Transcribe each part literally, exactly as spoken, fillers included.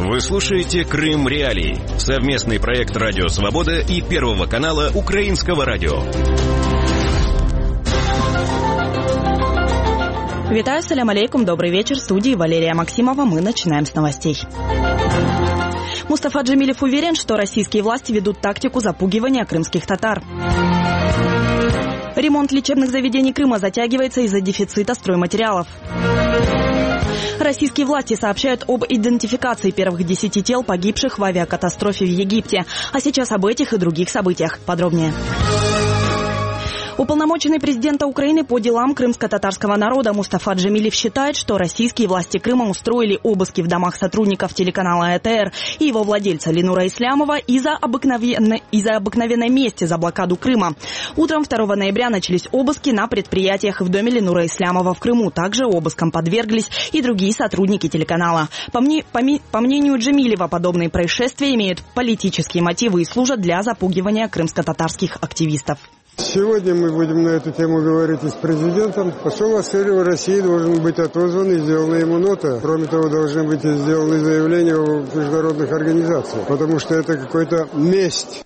Вы слушаете «Крым Реалии» — совместный проект «Радио Свобода» и Первого канала Украинского радио. Витаю, салям алейкум, добрый вечер. В студии Валерия Максимова. Мы начинаем с новостей. Мустафа Джемилев уверен, что российские власти ведут тактику запугивания крымских татар. Ремонт лечебных заведений Крыма затягивается из-за дефицита стройматериалов. Российские власти сообщают об идентификации первых десяти тел погибших в авиакатастрофе в Египте. А сейчас об этих и других событиях подробнее. Уполномоченный президента Украины по делам крымско-татарского народа Мустафа Джемилев считает, что российские власти Крыма устроили обыски в домах сотрудников телеканала Э Тэ Эр и его владельца Ленура Ислямова из-за обыкновенной, из-за обыкновенной мести за блокаду Крыма. Утром второго ноября начались обыски на предприятиях в доме Ленура Ислямова в Крыму. Также обыскам подверглись и другие сотрудники телеканала. По, мне, по, ми, по мнению Джемилева, подобные происшествия имеют политические мотивы и служат для запугивания крымско-татарских активистов. Сегодня мы будем на эту тему говорить и с президентом. Посол Ассырова России должен быть отозван и сделана ему нота. Кроме того, должны быть сделаны заявления в международных организациях, потому что это какая-то месть.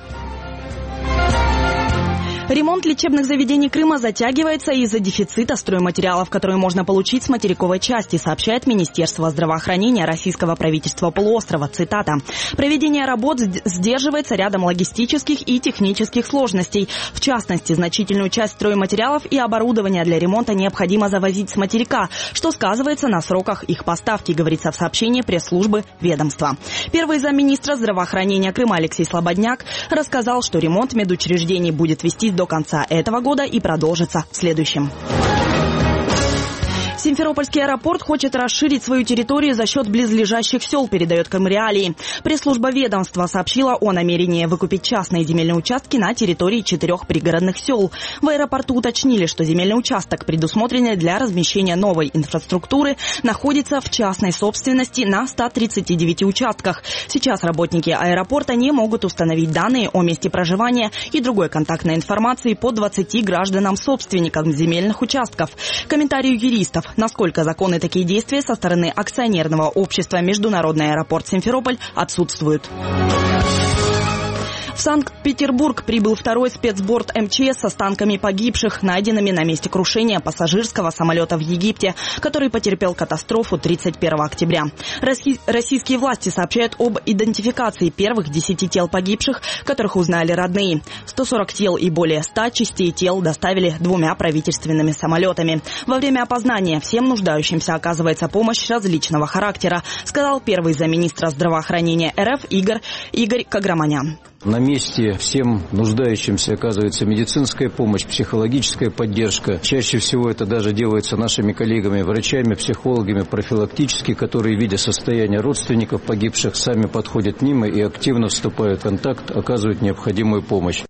Ремонт лечебных заведений Крыма затягивается из-за дефицита стройматериалов, которые можно получить с материковой части, сообщает Министерство здравоохранения российского правительства полуострова. Цитата. «Проведение работ сдерживается рядом логистических и технических сложностей. В частности, значительную часть стройматериалов и оборудования для ремонта необходимо завозить с материка, что сказывается на сроках их поставки», говорится в сообщении пресс-службы ведомства. Первый замминистра здравоохранения Крыма Алексей Слободняк рассказал, что ремонт медучреждений будет вестись до конца этого года и продолжится в следующем. Симферопольский аэропорт хочет расширить свою территорию за счет близлежащих сел, передает Крым Реалии. Пресс-служба ведомства сообщила о намерении выкупить частные земельные участки на территории четырех пригородных сел. В аэропорту уточнили, что земельный участок, предусмотренный для размещения новой инфраструктуры, находится в частной собственности на ста тридцати девяти участках. Сейчас работники аэропорта не могут установить данные о месте проживания и другой контактной информации по двадцати гражданам-собственникам земельных участков. Комментарий юристов. Насколько законны такие действия со стороны акционерного общества «Международный аэропорт Симферополь» отсутствуют. В Санкт-Петербург прибыл второй спецборд эм че эс с останками погибших, найденными на месте крушения пассажирского самолета в Египте, который потерпел катастрофу тридцать первого октября. Российские власти сообщают об идентификации первых десяти тел погибших, которых узнали родные. сто сорок тел и более ста частей тел доставили двумя правительственными самолетами. Во время опознания всем нуждающимся оказывается помощь различного характера, сказал первый замминистра здравоохранения эр эф Игорь, Игорь Каграманян. На месте всем нуждающимся оказывается медицинская помощь, психологическая поддержка. Чаще всего это даже делается нашими коллегами, врачами, психологами, профилактически, которые, видя состояние родственников погибших, сами подходят мимо и активно вступают в контакт, оказывают необходимую помощь.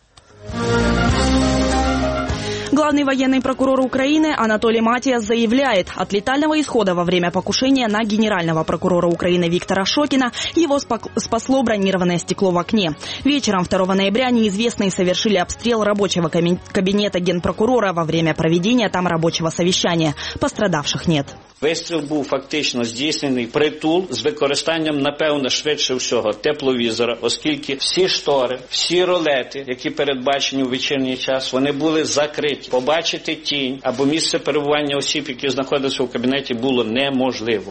Главный военный прокурор Украины Анатолий Матиас заявляет, от летального исхода во время покушения на генерального прокурора Украины Виктора Шокина его спасло бронированное стекло в окне. Вечером второго ноября неизвестные совершили обстрел рабочего кабинета генпрокурора во время проведения там рабочего совещания. Пострадавших нет. Вистріл був фактично здійснений притул з використанням, напевно, швидше всього, тепловізора, оскільки всі штори, всі ролети, які передбачені у вечірній час, вони були закриті. Побачити тінь або місце перебування осіб, які знаходилися у кабінеті, було неможливо.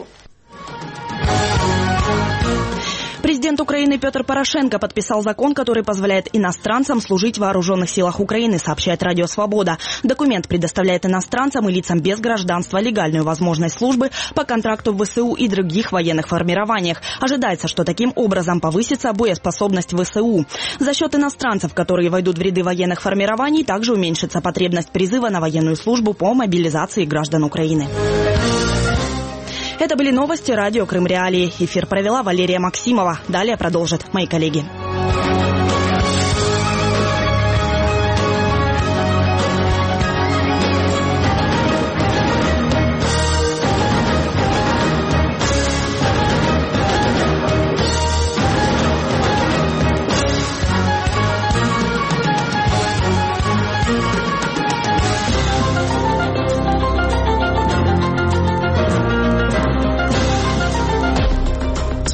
Президент Украины Петр Порошенко подписал закон, который позволяет иностранцам служить в вооруженных силах Украины, сообщает Радио Свобода. Документ предоставляет иностранцам и лицам без гражданства легальную возможность службы по контракту в вэ эс у и других военных формированиях. Ожидается, что таким образом повысится боеспособность вэ эс у. За счет иностранцев, которые войдут в ряды военных формирований, также уменьшится потребность призыва на военную службу по мобилизации граждан Украины. Это были новости радио Крым Реалии. Эфир провела Валерия Максимова. Далее продолжат мои коллеги.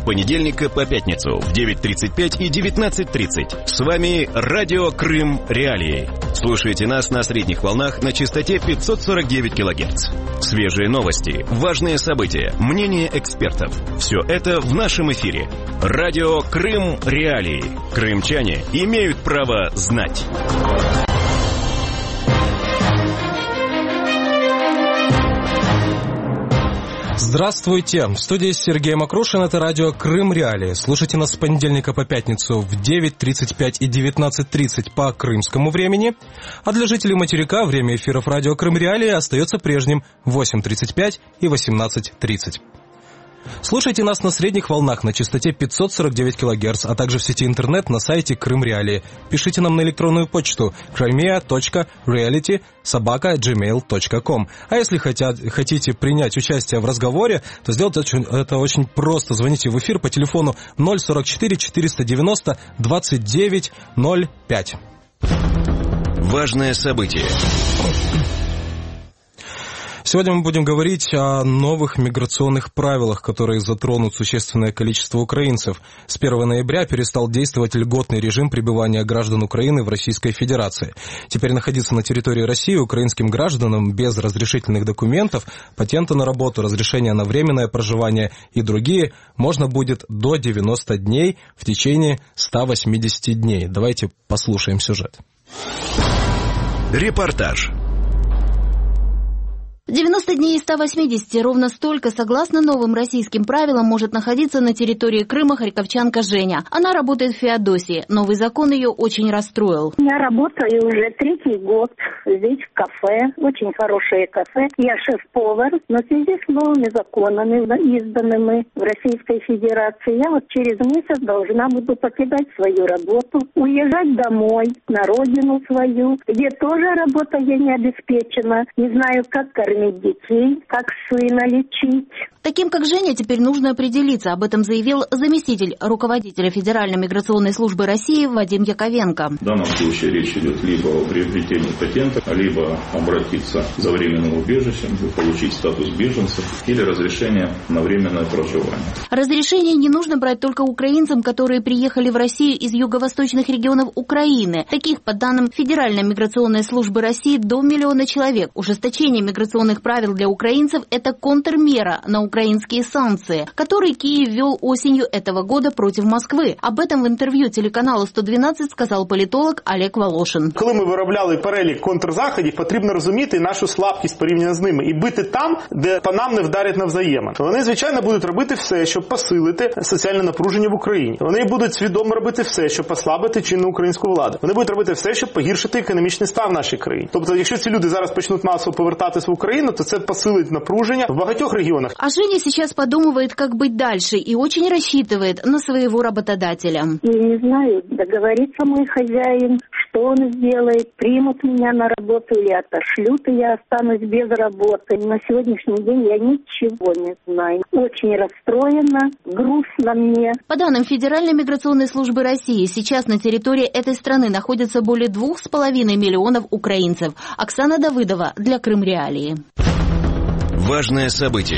с понедельника по пятницу в девять тридцать пять и девятнадцать тридцать. С вами Радио Крым Реалии. Слушайте нас на средних волнах на частоте пятьсот сорок девять килогерц. Свежие новости, важные события, мнения экспертов. Все это в нашем эфире. Радио Крым Реалии. Крымчане имеют право знать. Здравствуйте! В студии Сергей Макрушин, это радио Крым Реалии. Слушайте нас с понедельника по пятницу в девять тридцать пять и девятнадцать тридцать по крымскому времени. А для жителей материка время эфиров радио Крым Реалии остается прежним в восемь тридцать пять и восемнадцать тридцать. Слушайте нас на средних волнах на частоте пятьсот сорок девять килогерц, а также в сети интернет на сайте Крым Реалии. Пишите нам на электронную почту crimea точка reality собака джимейл точка ком. А если хотят, хотите принять участие в разговоре, то сделать это очень просто. Звоните в эфир по телефону ноль сорок четыре четыреста девяносто двадцать девять ноль пять. Важное событие. Сегодня мы будем говорить о новых миграционных правилах, которые затронут существенное количество украинцев. С первого ноября перестал действовать льготный режим пребывания граждан Украины в Российской Федерации. Теперь находиться на территории России украинским гражданам без разрешительных документов, патента на работу, разрешения на временное проживание и другие можно будет до девяноста дней в течение ста восьмидесяти дней. Давайте послушаем сюжет. Репортаж. девяносто дней из ста восьмидесяти, ровно столько, согласно новым российским правилам, может находиться на территории Крыма харьковчанка Женя. Она работает в Феодосии. Новый закон ее очень расстроил. Я работаю уже третий год здесь в кафе, очень хорошее кафе. Я шеф-повар, но в связи с новыми законами, изданными в Российской Федерации, я вот через месяц должна буду покидать свою работу, уезжать домой, на родину свою, где тоже работа я не обеспечена. Не знаю, как кормить детей, как сына лечить. Таким, как Женя, теперь нужно определиться. Об этом заявил заместитель руководителя Федеральной миграционной службы России Вадим Яковенко. В данном случае речь идет либо о приобретении патента, либо обратиться за временным убежищем, получить статус беженца или разрешение на временное проживание. Разрешение не нужно брать только украинцам, которые приехали в Россию из юго-восточных регионов Украины. Таких, по данным Федеральной миграционной службы России, до миллиона человек. Ужесточение миграционных правил для украинцев – это контрмера на украинские санкции, которые Киев ввел осенью этого года против Москвы. Об этом в интерв'ю телеканалу сто дванадцять сказал політолог Олег Волошин. Коли ми виробляли перелік контрзаходів, потрібно розуміти нашу слабкість порівняно з ними і бити там, де по нам не вдарять навзаємно. Вони, звичайно, будуть робити все, щоб посилити соціальне напруження в Україні. Вони будуть свідомо робити все, щоб послабити чинну українську владу. Вони будуть робити все, щоб погіршити економічний стан в нашій країні. Тобто, якщо ці люди зараз почнуть масово повертатись в Україну, то це посилить напруження в багатьох регіонах. А Женя сейчас подумывает, как быть дальше, и очень рассчитывает на своего работодателя. Я не знаю, договорится мой хозяин, что он сделает, примут меня на работу или отошлют, и я останусь без работы. На сегодняшний день я ничего не знаю. Очень расстроена, грустно мне. По данным Федеральной миграционной службы России, сейчас на территории этой страны находится более двух с половиной миллионов украинцев. Оксана Давыдова для Крым Реалии. Важное событие.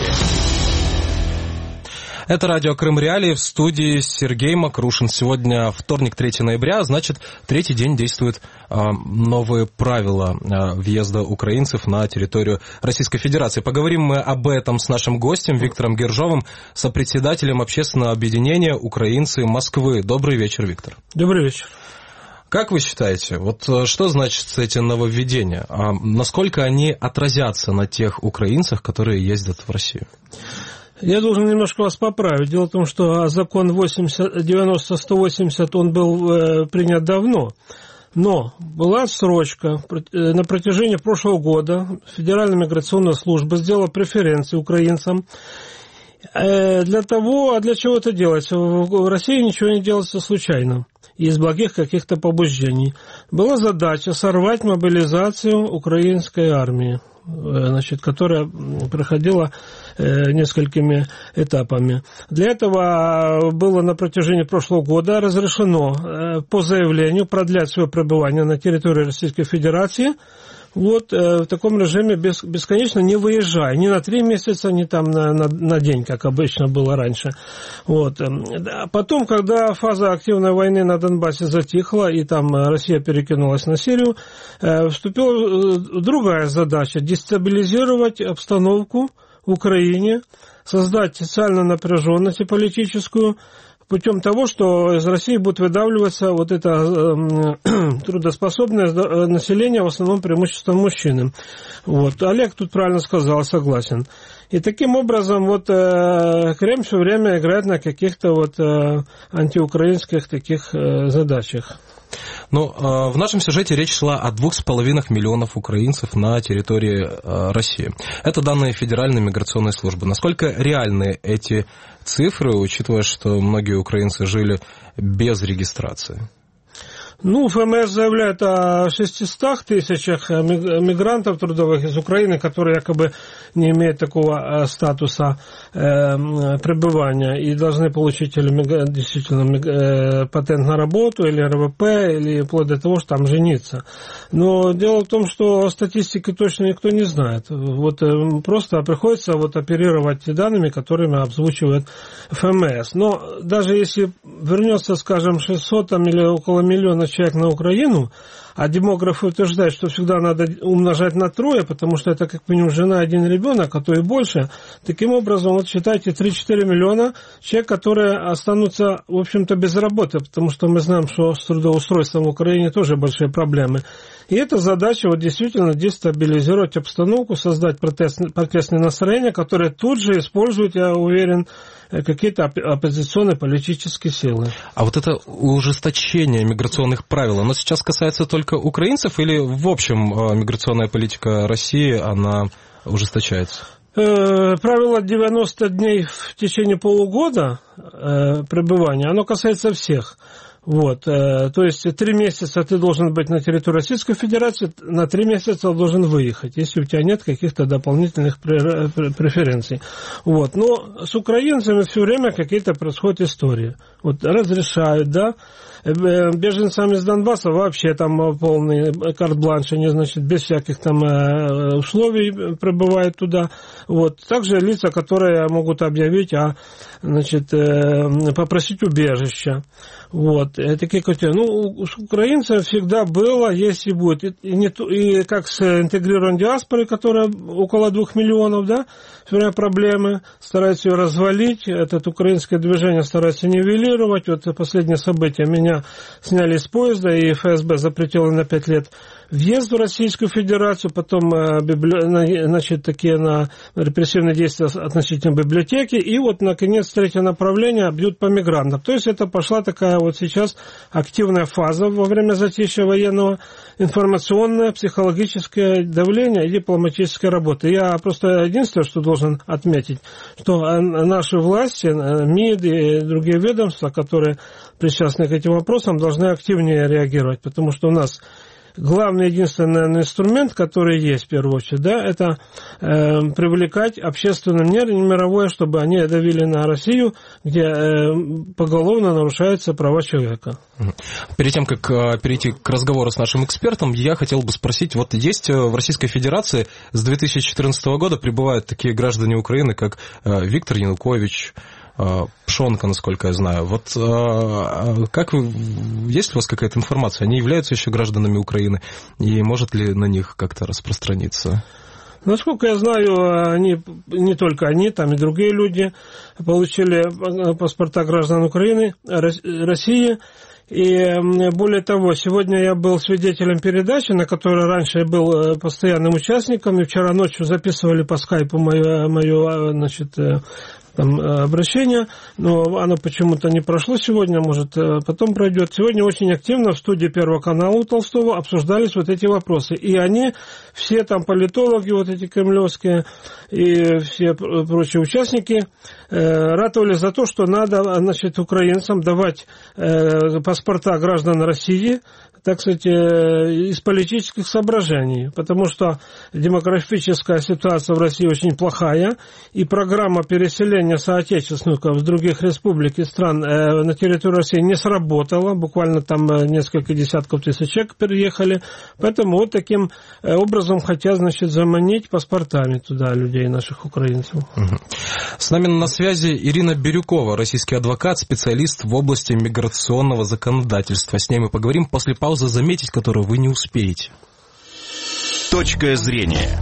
Это радио Крым Реалии, в студии Сергей Макрушин. Сегодня вторник, третьего ноября, значит, третий день действуют э, новые правила э, въезда украинцев на территорию Российской Федерации. Поговорим мы об этом с нашим гостем Виктором Гержовым, сопредседателем общественного объединения «Украинцы Москвы». Добрый вечер, Виктор. Добрый вечер. Как вы считаете, вот что значит эти нововведения? А насколько они отразятся на тех украинцах, которые ездят в Россию? Я должен немножко вас поправить. Дело в том, что закон девяносто сто восемьдесят, он был э, принят давно. Но была срочка. На протяжении прошлого года Федеральная миграционная служба сделала преференции украинцам. Э, для того, а для чего это делается? В России ничего не делается случайно. Из благих каких-то побуждений. Была задача сорвать мобилизацию украинской армии, значит, которая проходила э, несколькими этапами. Для этого было на протяжении прошлого года разрешено э, по заявлению продлять свое пребывание на территории Российской Федерации вот в таком режиме бесконечно, не выезжая, ни на три месяца, ни там на, на, на день, как обычно было раньше. Вот. Потом, когда фаза активной войны на Донбассе затихла, и там Россия перекинулась на Сирию, вступила другая задача – дестабилизировать обстановку в Украине, создать социальную напряженность и политическую, путем того, что из России будет выдавливаться вот это э, трудоспособное население, в основном преимуществом мужчины. Вот. Олег тут правильно сказал, согласен. И таким образом вот э, Кремль все время играет на каких-то вот э, антиукраинских таких э, задачах. Ну, в нашем сюжете речь шла о двух с половиной миллионов украинцев на территории России. Это данные Федеральной миграционной службы. Насколько реальны эти цифры, учитывая, что многие украинцы жили без регистрации? Ну, ФМС заявляет о шестистах тысячах мигрантов трудовых из Украины, которые якобы не имеют такого статуса э, пребывания и должны получить или действительно э, патент на работу, или эр вэ пэ, или вплоть до того, что там жениться. Но дело в том, что статистики точно никто не знает. Вот э, просто приходится вот оперировать данными, которыми обзвучивает ФМС. Но даже если вернется, скажем, шестьсот там, или около миллиона человек на Украину, а демографы утверждают, что всегда надо умножать на трое, потому что это как минимум жена, один ребенок, а то и больше. Таким образом, вот считайте, три-четыре миллиона человек, которые останутся, в общем-то, без работы, потому что мы знаем, что с трудоустройством в Украине тоже большие проблемы. И эта задача вот действительно дестабилизировать обстановку, создать протестные, протестные настроения, которые тут же используют, я уверен, какие-то оппозиционные политические силы. А вот это ужесточение миграционных правил, оно сейчас касается только украинцев или в общем миграционная политика России, она ужесточается? Правило девяносто дней в течение полугода пребывания, оно касается всех. Вот, то есть три месяца ты должен быть на территории Российской Федерации, на три месяца должен выехать, если у тебя нет каких-то дополнительных преференций. Вот, но с украинцами все время какие-то происходят истории. Вот разрешают, да, беженцам из Донбасса вообще там полный карт-бланш, они, значит, без всяких там условий прибывают туда. Вот, также лица, которые могут объявить, а, значит, попросить убежища. Вот, такие категории. Ну, с украинцами всегда было, есть и будет. И, и, не, и как с интегрированной диаспорой, которая около двух миллионов, да, все время проблемы, стараются ее развалить, это украинское движение старается нивелировать. Вот последнее событие, меня сняли с поезда, и эф эс бэ запретило на пять лет въезд в Российскую Федерацию, потом, значит, такие на репрессивные действия относительно библиотеки, и вот, наконец, третье направление бьют по мигрантам. То есть это пошла такая вот сейчас активная фаза во время затишья военного, информационное, психологическое давление и дипломатическая работа. Я просто единственное, что должен отметить, что наши власти, МИД и другие ведомства, которые причастны к этим вопросам, должны активнее реагировать, потому что у нас главный, единственный инструмент, который есть в первую очередь, да, это э, привлекать общественное мнение мировое, чтобы они давили на Россию, где э, поголовно нарушаются права человека. Перед тем, как э, перейти к разговору с нашим экспертом, я хотел бы спросить, вот есть в Российской Федерации с две тысячи четырнадцатого года прибывают такие граждане Украины, как э, Виктор Янукович, Пшонка, насколько я знаю. Вот как вы, есть ли у вас какая-то информация? Они являются еще гражданами Украины? И может ли на них как-то распространиться? Насколько я знаю, они, не только они, там и другие люди получили паспорта граждан Украины, России. И более того, сегодня я был свидетелем передачи, на которой раньше я был постоянным участником, и вчера ночью записывали по скайпу мое, мое значит, там, обращение, но оно почему-то не прошло сегодня, может, потом пройдет. Сегодня очень активно в студии Первого канала у Толстого обсуждались вот эти вопросы. И они, все там политологи, вот эти кремлевские, и все прочие участники, ратовали за то, что надо, значит, украинцам давать паспорта граждан России, так сказать, из политических соображений, потому что демографическая ситуация в России очень плохая, и программа переселения соотечественников с других республик и стран на территорию России не сработала, буквально там несколько десятков тысяч человек переехали, поэтому вот таким образом хотят, значит, заманить паспортами туда людей, наших украинцев. С нами на связи Ирина Бирюкова, российский адвокат, специалист в области миграционного законодательства. С ней мы поговорим после паузы, заметить которую вы не успеете. Точка зрения.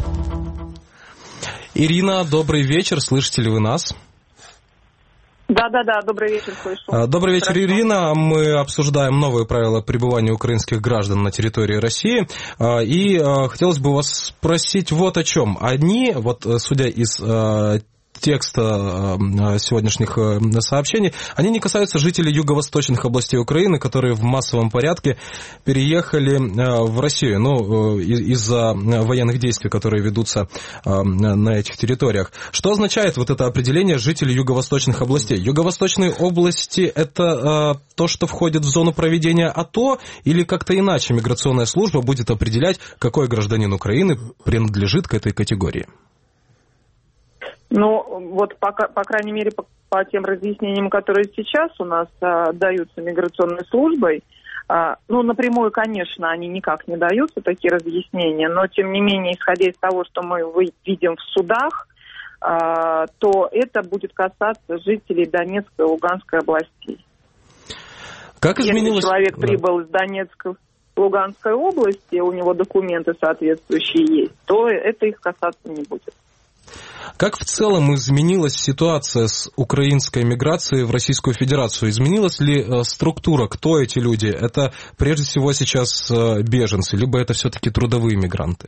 Ирина, добрый вечер, слышите ли вы нас? Да-да-да, добрый вечер, слышу. Добрый вечер, Хорошо. Ирина. Мы обсуждаем новые правила пребывания украинских граждан на территории России. И хотелось бы вас спросить вот о чем. Они, вот судя из текста сегодняшних сообщений, они не касаются жителей юго-восточных областей Украины, которые в массовом порядке переехали в Россию, ну, из-за военных действий, которые ведутся на этих территориях. Что означает вот это определение жителей юго-восточных областей? Юго-восточные области – это то, что входит в зону проведения АТО, или как-то иначе миграционная служба будет определять, какой гражданин Украины принадлежит к этой категории? Ну, вот, по, по крайней мере, по, по тем разъяснениям, которые сейчас у нас а, даются миграционной службой, а, ну, напрямую, конечно, они никак не даются, такие разъяснения, но, тем не менее, исходя из того, что мы видим в судах, а, то это будет касаться жителей Донецкой и Луганской областей. Как изменилось... Если человек прибыл из Донецкой, Луганской области, у него документы соответствующие есть, то это их касаться не будет. Как в целом изменилась ситуация с украинской миграцией в Российскую Федерацию? Изменилась ли структура? Кто эти люди? Это прежде всего сейчас беженцы, либо это все-таки трудовые мигранты?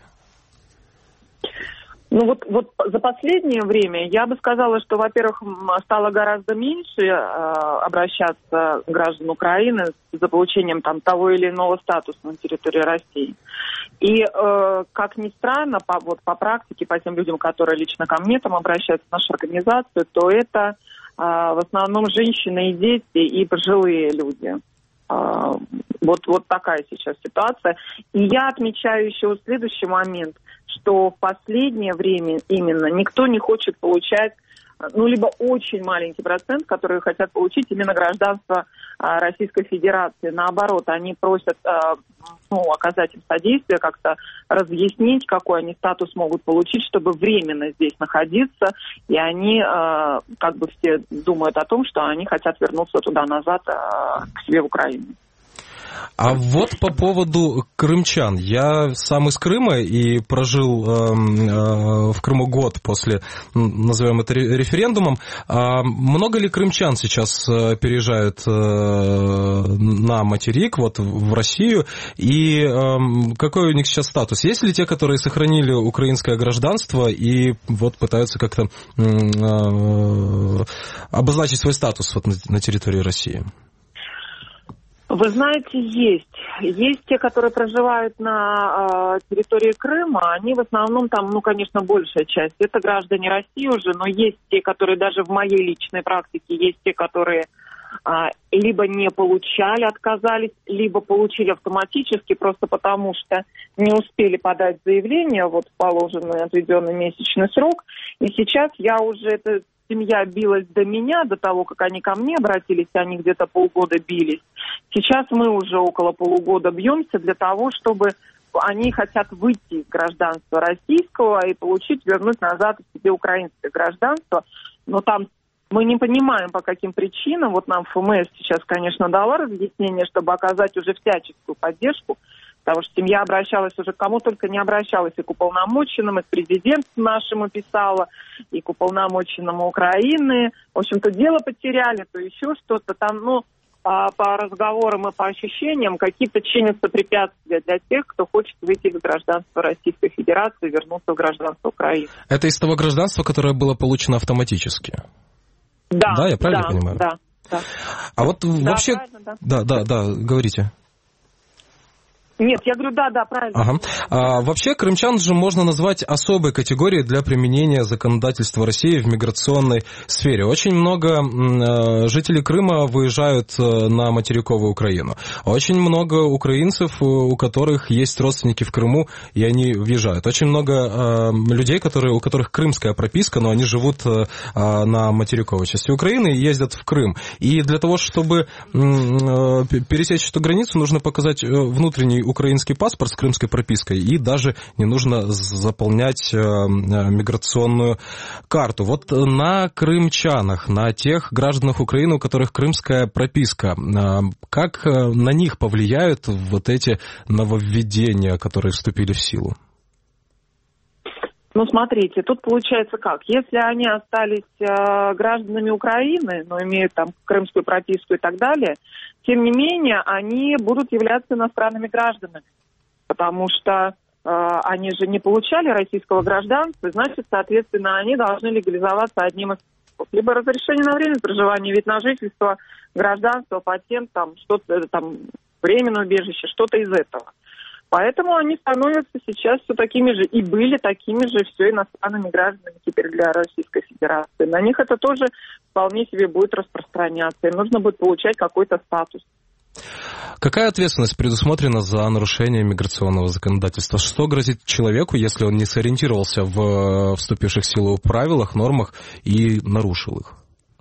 Ну вот, вот за последнее время я бы сказала, что, во-первых, стало гораздо меньше э, обращаться граждан Украины за получением там того или иного статуса на территории России. И, э, как ни странно, по, вот, по практике, по тем людям, которые лично ко мне там обращаются в нашу организацию, то это э, в основном женщины и дети, и пожилые люди. Э, вот, вот такая сейчас ситуация. И я отмечаю еще следующий момент, что в последнее время именно никто не хочет получать, ну, либо очень маленький процент, которые хотят получить именно гражданство а, Российской Федерации. Наоборот, они просят а, ну, оказать им содействие, как-то разъяснить, какой они статус могут получить, чтобы временно здесь находиться. И они а, как бы все думают о том, что они хотят вернуться туда-назад а, к себе в Украину. А вот по поводу крымчан. Я сам из Крыма и прожил э, э, в Крыму год после, назовем это референдумом. А много ли крымчан сейчас переезжают э, на материк, вот в Россию? И э, какой у них сейчас статус? Есть ли те, которые сохранили украинское гражданство и вот пытаются как-то э, обозначить свой статус вот на, на территории России? Вы знаете, есть. Есть те, которые проживают на э, территории Крыма, они в основном там, ну, конечно, большая часть. Это граждане России уже, но есть те, которые даже в моей личной практике, есть те, которые э, либо не получали, отказались, либо получили автоматически, просто потому что не успели подать заявление вот в положенный отведенный месячный срок. И сейчас я уже это... Семья билась до меня, до того, как они ко мне обратились, они где-то полгода бились. Сейчас мы уже около полугода бьемся для того, чтобы они хотят выйти из гражданства российского и получить, вернуть назад себе украинское гражданство. Но там мы не понимаем, по каким причинам. Вот нам ФМС сейчас, конечно, дала разъяснение, чтобы оказать уже всяческую поддержку. Потому что семья обращалась уже к кому только не обращалась, и к уполномоченным, и к президенту нашему писала, и к уполномоченному Украины. В общем-то, дело потеряли, то еще что-то там, ну, по, по разговорам и по ощущениям, какие-то чинятся препятствия для тех, кто хочет выйти из гражданства Российской Федерации и вернуться в гражданство Украины. Это из того гражданства, которое было получено автоматически? Да. Да, я правильно да, понимаю? Да, да. А вот да, вообще... да. Да, да, да, говорите. Нет, я говорю, да, да, правильно. Ага. А, вообще, крымчан же можно назвать особой категорией для применения законодательства России в миграционной сфере. Очень много э, жителей Крыма выезжают на материковую Украину. Очень много украинцев, у которых есть родственники в Крыму, и они въезжают. Очень много э, людей, которые, у которых крымская прописка, но они живут э, на материковой части Украины и ездят в Крым. И для того, чтобы э, пересечь эту границу, нужно показать внутренний украинский паспорт с крымской пропиской, и даже не нужно заполнять э, миграционную карту. Вот на крымчанах, на тех гражданах Украины, у которых крымская прописка, э, как на них повлияют вот эти нововведения, которые вступили в силу? Ну, смотрите, тут получается как. Если они остались э, гражданами Украины, но имеют там крымскую прописку и так далее, тем не менее, они будут являться иностранными гражданами, потому что э, они же не получали российского гражданства, значит, соответственно, они должны легализоваться одним из способов. Либо разрешение на время проживания, вид на жительство, гражданство, патент, там, что-то, там, временное убежище, что-то из этого. Поэтому они становятся сейчас все такими же, и были такими же все иностранными гражданами теперь для Российской Федерации. На них это тоже вполне себе будет распространяться. Им нужно будет получать какой-то статус. Какая ответственность предусмотрена за нарушение миграционного законодательства? Что грозит человеку, если он не сориентировался в вступивших в силу правилах, нормах и нарушил их?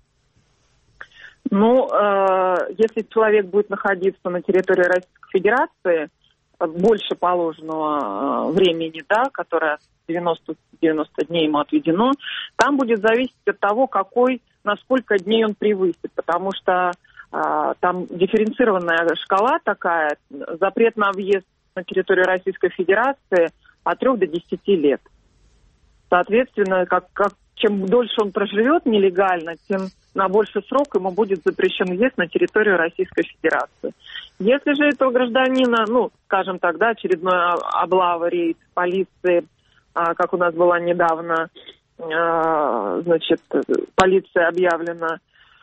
Ну, э, если человек будет находиться на территории Российской Федерации больше положенного времени, да, которое девяносто дней ему отведено, там будет зависеть от того, какой, на сколько дней он превысит, потому что а, там дифференцированная шкала такая, запрет на въезд на территорию Российской Федерации от трех до десяти лет. Соответственно, как, как, чем дольше он проживет нелегально, тем на больший срок ему будет запрещен въезд на территорию Российской Федерации. Если же этого гражданина, ну, скажем так, да, очередной облава, рейд полиции, а, как у нас была недавно, а, значит, полиция объявлена,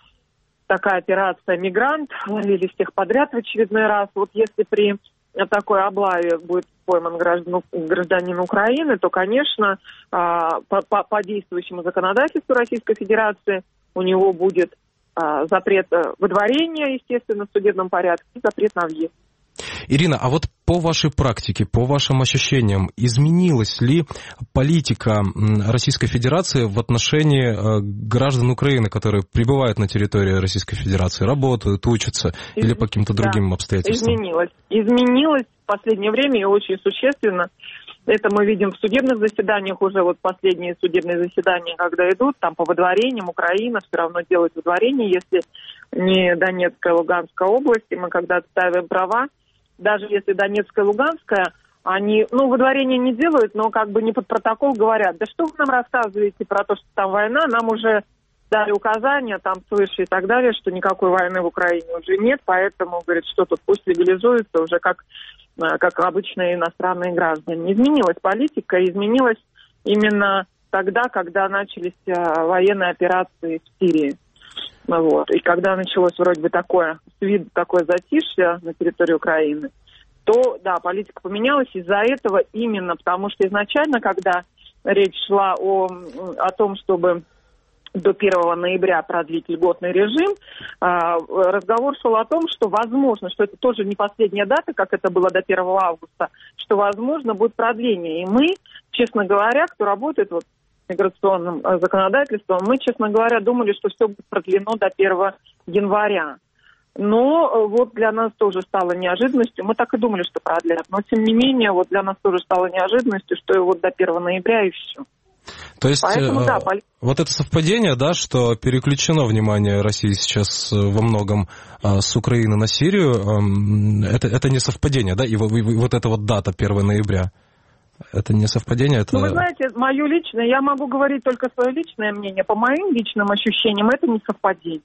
такая операция «Мигрант», ловили всех подряд в очередной раз. Вот если при такой облаве будет пойман граждан, гражданин Украины, то, конечно, а, по, по, по действующему законодательству Российской Федерации у него будет а, запрет выдворения, естественно, в судебном порядке, и запрет на въезд. Ирина, а вот по вашей практике, по вашим ощущениям, изменилась ли политика Российской Федерации в отношении граждан Украины, которые прибывают на территории Российской Федерации, работают, учатся Из... или по каким-то другим да, обстоятельствам? Изменилась. Изменилась в последнее время и очень существенно. Это мы видим в судебных заседаниях, уже вот последние судебные заседания, когда идут, там по выдворениям Украина все равно делает выдворение, если не Донецкая, Луганская области, мы когда отстаиваем права, даже если Донецкая, Луганская, они, ну, выдворение не делают, но как бы не под протокол говорят, да что вы нам рассказываете про то, что там война, нам уже дали указания, там свыше и так далее, что никакой войны в Украине уже нет, поэтому, говорит, что тут пусть легализуется уже как... как обычные иностранные граждане. Изменилась политика, изменилась именно тогда, когда начались военные операции в Сирии. Вот. И когда началось вроде бы такое, с виду такое затишье на территории Украины, то, да, политика поменялась из-за этого именно, потому что изначально, когда речь шла о, о том, чтобы до первого ноября продлить льготный режим, разговор шел о том, что возможно, что это тоже не последняя дата, как это было до первого августа, что возможно будет продление. И мы, честно говоря, кто работает вот с миграционным законодательством, мы, честно говоря, думали, что все будет продлено до первого января. Но вот для нас тоже стало неожиданностью. Мы так и думали, что продлят. Но, тем не менее, вот для нас тоже стало неожиданностью, что вот до первого ноября и все. То есть Поэтому, да, поли... вот это совпадение, да, что переключено внимание России сейчас во многом с Украины на Сирию, это, это не совпадение, да, и вот эта вот дата первого ноября, это не совпадение? Это... Ну, вы знаете, мое личное, я могу говорить только свое личное мнение, по моим личным ощущениям это не совпадение.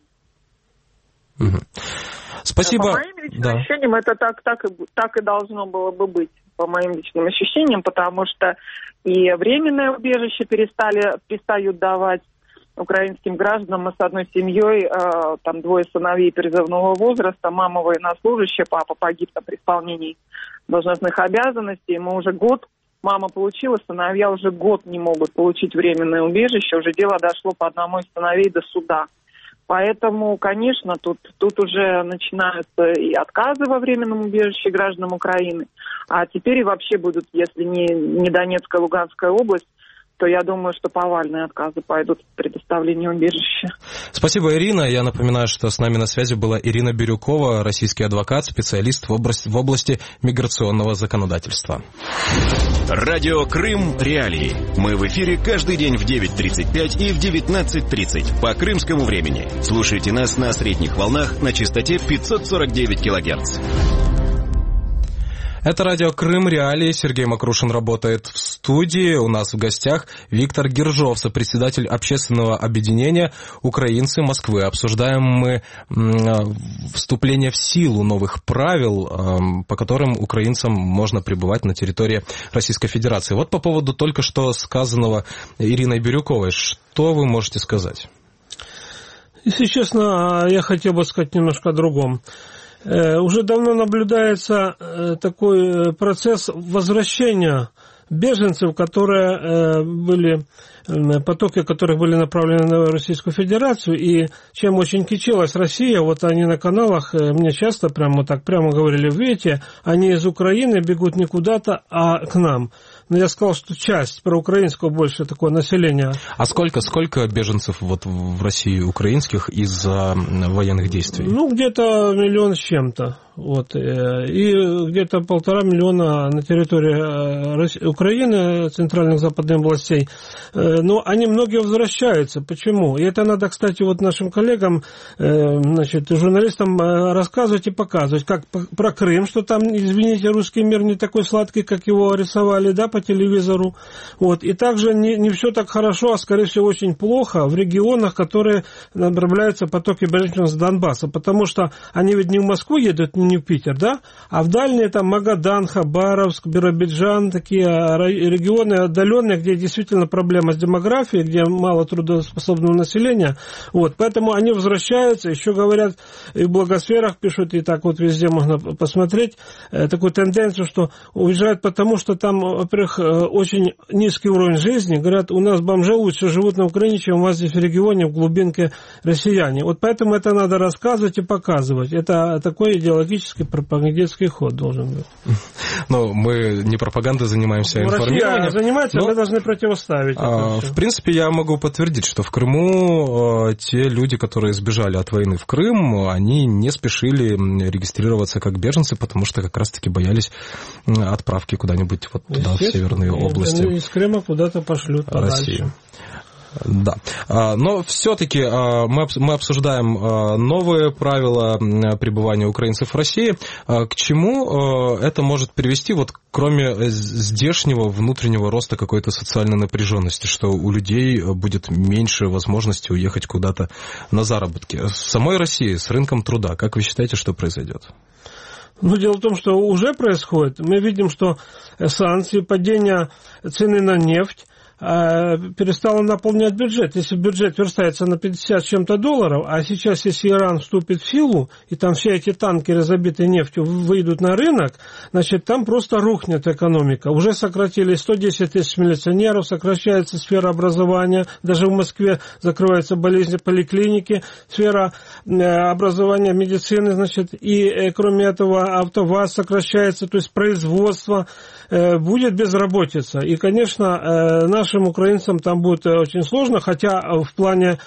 Угу. Спасибо. По моим личным да. ощущениям это так, так, и, так и должно было бы быть, по моим личным ощущениям, потому что и временное убежище перестали, перестают давать украинским гражданам. Мы с одной семьей, э, там двое сыновей призывного возраста, мама военнослужащая, папа погиб там при исполнении должностных обязанностей. Мы уже год, мама получила, сыновья уже год не могут получить временное убежище. Уже дело дошло по одному из сыновей до суда. Поэтому, конечно, тут, тут уже начинаются и отказы во временном убежище гражданам Украины. А теперь и вообще будут, если не, не Донецкая, Луганская область, то я думаю, что повальные отказы пойдут в предоставлении убежища. Спасибо, Ирина. Я напоминаю, что с нами на связи была Ирина Бирюкова, российский адвокат, специалист в области, в области миграционного законодательства. Радио Крым Реалии. Мы в эфире каждый день в девять тридцать пять и в девятнадцать тридцать по крымскому времени. Слушайте нас на средних волнах на частоте пятьсот сорок девять килогерц. Это радио Крым Реалии. Сергей Макрушин работает в студии. У нас в гостях Виктор Гержов, сопредседатель общественного объединения «Украинцы Москвы». Обсуждаем мы вступление в силу новых правил, по которым украинцам можно пребывать на территории Российской Федерации. Вот по поводу только что сказанного Ириной Бирюковой. Что вы можете сказать? Если честно, я хотел бы сказать немножко о другом. Уже давно наблюдается такой процесс возвращения беженцев, которые были, потоки которых были направлены на Российскую Федерацию, и чем очень кичилась Россия, вот они на каналах мне часто прямо так прямо говорили: видите, они из Украины бегут не куда-то, а к нам. Но я сказал, что часть проукраинского больше такое населения. А сколько, сколько беженцев вот в России украинских из-за военных действий? Ну, где-то миллион с чем-то. Вот, и где-то полтора миллиона на территории Украины, центральных западных областей. Но они многие возвращаются. Почему? И это надо, кстати, вот нашим коллегам, значит, журналистам рассказывать и показывать, как про Крым, что там, извините, русский мир не такой сладкий, как его рисовали, да, по телевизору. Вот. И также не, не все так хорошо, а, скорее всего, очень плохо в регионах, которые направляются потоки беженцев с Донбасса, потому что они ведь не в Москву едут, не в Питер, да, а в дальние там Магадан, Хабаровск, Биробиджан, такие регионы отдаленные, где действительно проблема с демографией, где мало трудоспособного населения. Вот. Поэтому они возвращаются, еще говорят, и в благосферах пишут, и так вот везде можно посмотреть э, такую тенденцию, что уезжают потому, что там, во-первых, э, очень низкий уровень жизни. Говорят, у нас бомжи лучше живут на Украине, чем у вас здесь в регионе, в глубинке россияне. Вот поэтому это надо рассказывать и показывать. Это такой идеологический пропагандистский ход должен быть. Но мы не пропагандой занимаемся, а ну, информированием. Россия занимается, но, мы должны противоставить. А, в принципе, я могу подтвердить, что в Крыму а, те люди, которые сбежали от войны в Крым, они не спешили регистрироваться как беженцы, потому что как раз-таки боялись отправки куда-нибудь вот туда, в северные области. Из Крыма куда-то пошлют России. Подальше. Да, но все-таки мы обсуждаем новые правила пребывания украинцев в России. К чему это может привести, вот кроме здешнего внутреннего роста какой-то социальной напряженности, что у людей будет меньше возможности уехать куда-то на заработки? В самой России с рынком труда, как вы считаете, что произойдет? Ну, дело в том, что уже происходит. Мы видим, что санкции, падение цены на нефть перестала наполнять бюджет. Если бюджет верстается на пятьдесят с чем-то долларов, а сейчас, если Иран вступит в силу, и там все эти танкеры, забитые нефтью, выйдут на рынок, значит, там просто рухнет экономика. Уже сократили сто десять тысяч милиционеров, сокращается сфера образования, даже в Москве закрываются болезни, поликлиники, сфера образования, медицины, значит, и кроме этого АвтоВАЗ сокращается, то есть производство, будет безработица. И, конечно, нашим украинцам там будет очень сложно, хотя в плане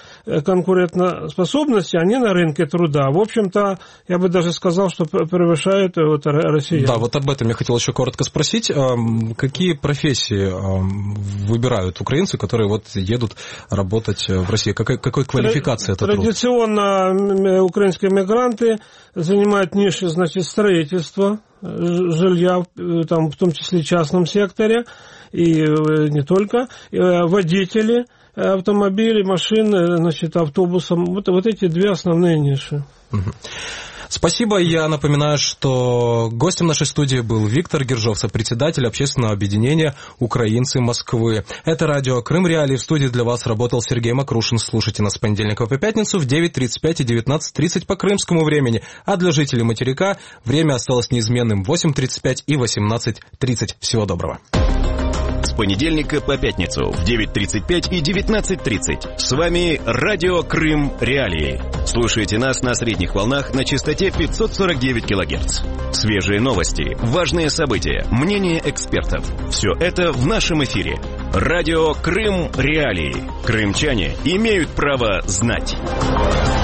конкурентоспособности они на рынке труда, в общем-то, я бы даже сказал, что превышают вот россиян. Да, вот об этом я хотел еще коротко спросить. Какие профессии выбирают украинцы, которые вот едут работать в России? Какой, какой квалификации это труд? Традиционно украинские мигранты занимают ниши, значит, строительства, жилья, там, в том числе в частном секторе, и не только, водители автомобилей, машин, значит, автобусом. Вот, вот эти две основные ниши. Спасибо. Я напоминаю, что гостем нашей студии был Виктор Гержов, председатель общественного объединения «Украинцы Москвы». Это радио «Крым Реалии». В студии для вас работал Сергей Макрушин. Слушайте нас с понедельника по пятницу в девять тридцать пять и девятнадцать тридцать по крымскому времени. А для жителей материка время осталось неизменным: восемь тридцать пять и восемнадцать тридцать. Всего доброго. С понедельника по пятницу в девять тридцать пять и девятнадцать тридцать. С вами радио «Крым Реалии». Слушайте нас на средних волнах на частоте пятьсот сорок девять килогерц. Свежие новости, важные события, мнения экспертов. Все это в нашем эфире. Радио «Крым Реалии». Крымчане имеют право знать.